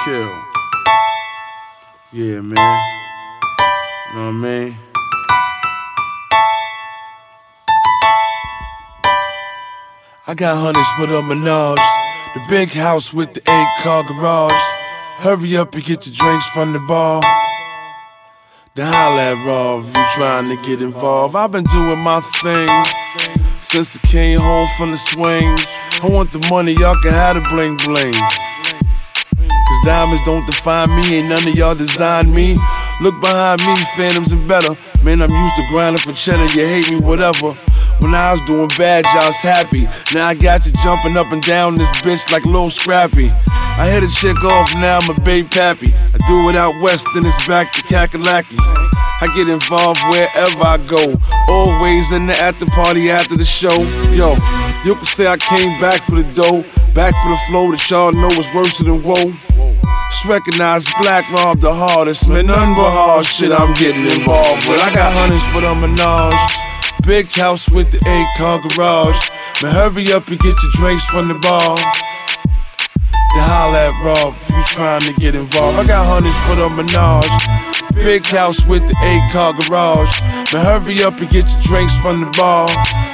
Kill. Yeah, man. Know what I mean? I got hundreds for the Menage, the big house with the 8-car garage. Hurry up and get your drinks from the bar. Then holla at Rob if you trying to get involved. I've been doing my thing since I came home from the swing. I want the money, y'all can have the bling bling. Cause diamonds don't define me, ain't none of y'all design me. Look behind me, phantoms and better. Man, I'm used to grinding for cheddar, you hate me, whatever. When I was doing bad, y'all was happy. Now I got you jumping up and down this bitch like Lil Scrappy. I hit a chick off, now I'm a baby pappy. I do it out west, then it's back to Kakalaki. I get involved wherever I go, always in the after party after the show. Yo, you can say I came back for the dough, back for the flow that y'all know is worse than woe. Just recognize Black Rob the hardest, man, nothing but hard shit I'm getting involved with. I got hundreds for the Menage, big house with the 8-car garage. Man, hurry up and get your drinks from the bar. Then holla at Rob if you trying to get involved. I got hundreds for the Menage, big house with the 8-car garage. Man, hurry up and get your drinks from the bar.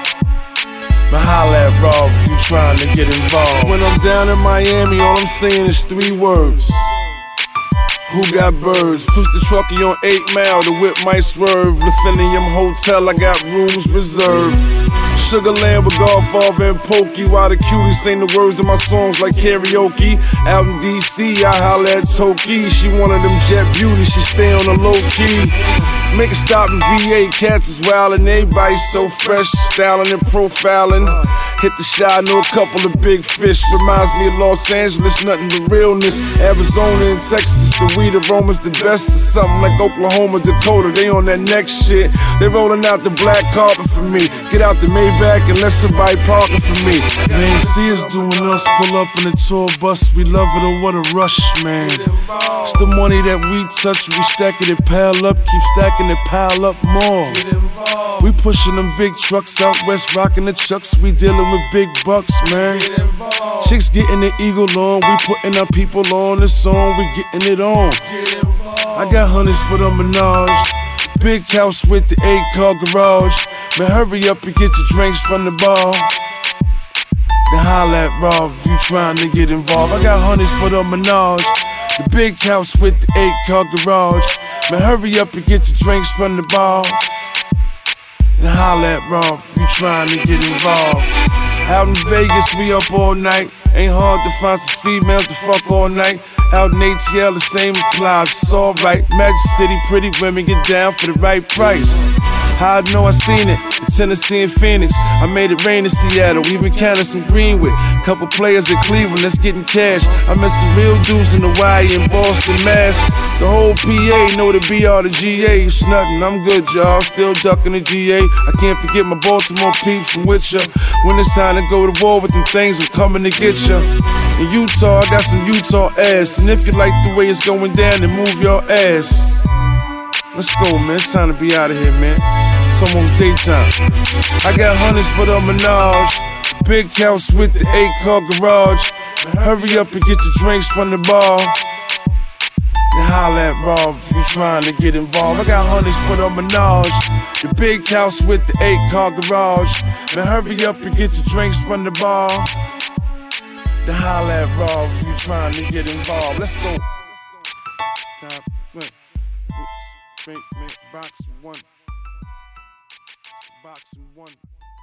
Man, holla at Rob if you trying to get involved. When I'm down in Miami, all I'm saying is 3 words. Who got birds? Push the trucky on 8 Mile, the whip might swerve. Lithium Hotel, I got rooms reserved. Sugarland with Godfather and Pokey, while the cuties sing the words of my songs like karaoke. Out in DC, I holla at Toki. She one of them jet beauties, she stay on the low key. Make a stop in VA, cats is wildin', everybody's so fresh, styling and profiling. Hit the shot, know a couple of big fish. Reminds me of Los Angeles, nothing but realness. Arizona and Texas, the weed aroma's the best. Or something like Oklahoma, Dakota, they on that next shit. They rolling out the black carpet for me. Get out the Maybach and let somebody park it for me. Man, see us doing us, pull up in a tour bus. We love it, oh what a rush, man. It's the money that we touch, we stacking it, pile up, keep stacking it, pile up more. We pushing them big trucks out west, rocking the chucks. We dealing with big bucks, man. Chicks getting the eagle on, we putting our people on the song, we getting it on. I got hundreds for the Menage, big house with the 8-car garage. Man, hurry up and get your drinks from the bar. Then holla at Rob if you trying to get involved. I got hundreds for the Menage, the big house with the 8-car garage. Man, hurry up and get your drinks from the bar. Then holla at Rob if you trying to get involved. Out in Vegas, we up all night. Ain't hard to find some females to fuck all night. Out in ATL, the same applies, it's alright. Magic City, pretty women get down for the right price. How I know I seen it? In Tennessee and Phoenix, I made it rain in Seattle, even Candace and Greenwood. Couple players in Cleveland that's getting cash. I met some real dudes in Hawaii and Boston, Mass. The whole PA know the BR, the GA. It's nothing, I'm good, y'all. Still ducking the GA. I can't forget my Baltimore peeps from with ya. When it's time to go to war with them things, I'm coming to get ya. In Utah, I got some Utah ass. And if you like the way it's going down, then move your ass. Let's go, man. It's time to be out of here, man. It's almost daytime. I got hundreds for the Menage, big house with the 8-car garage. Hurry up and get your drinks from the bar. Then holla at Rob if you trying to get involved. I got hundreds for the Menage, the big house with the 8-car garage. Man, hurry up and get your drinks from the bar. Then holla at Rob if you trying to get involved. Let's go. Box one.